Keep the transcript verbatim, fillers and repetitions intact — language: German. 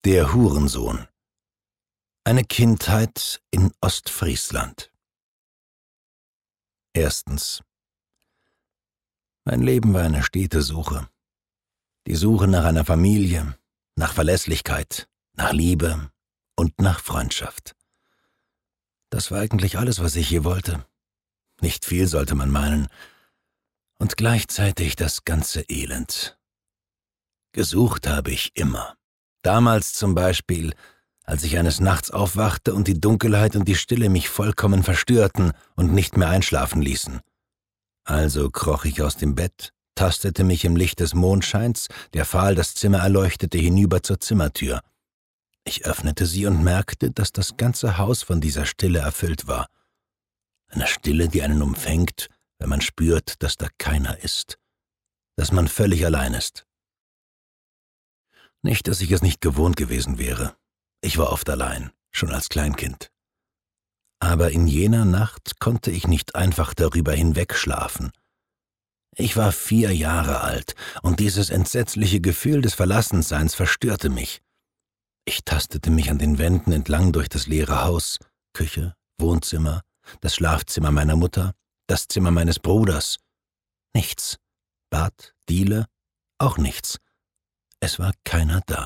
Der Hurensohn. Eine Kindheit in Ostfriesland. Erstens. Mein Leben war eine stete Suche. Die Suche nach einer Familie, nach Verlässlichkeit, nach Liebe und nach Freundschaft. Das war eigentlich alles, was ich je wollte. Nicht viel, sollte man meinen. Und gleichzeitig das ganze Elend. Gesucht habe ich immer. Damals zum Beispiel, als ich eines Nachts aufwachte und die Dunkelheit und die Stille mich vollkommen verstörten und nicht mehr einschlafen ließen. Also kroch ich aus dem Bett, tastete mich im Licht des Mondscheins, der fahl das Zimmer erleuchtete, hinüber zur Zimmertür. Ich öffnete sie und merkte, dass das ganze Haus von dieser Stille erfüllt war. Eine Stille, die einen umfängt, wenn man spürt, dass da keiner ist, dass man völlig allein ist. Nicht, dass ich es nicht gewohnt gewesen wäre. Ich war oft allein, schon als Kleinkind. Aber in jener Nacht konnte ich nicht einfach darüber hinwegschlafen. Ich war vier Jahre alt, und dieses entsetzliche Gefühl des Verlassenseins verstörte mich. Ich tastete mich an den Wänden entlang durch das leere Haus, Küche, Wohnzimmer, das Schlafzimmer meiner Mutter, das Zimmer meines Bruders. Nichts. Bad, Diele, auch nichts. Es war keiner da.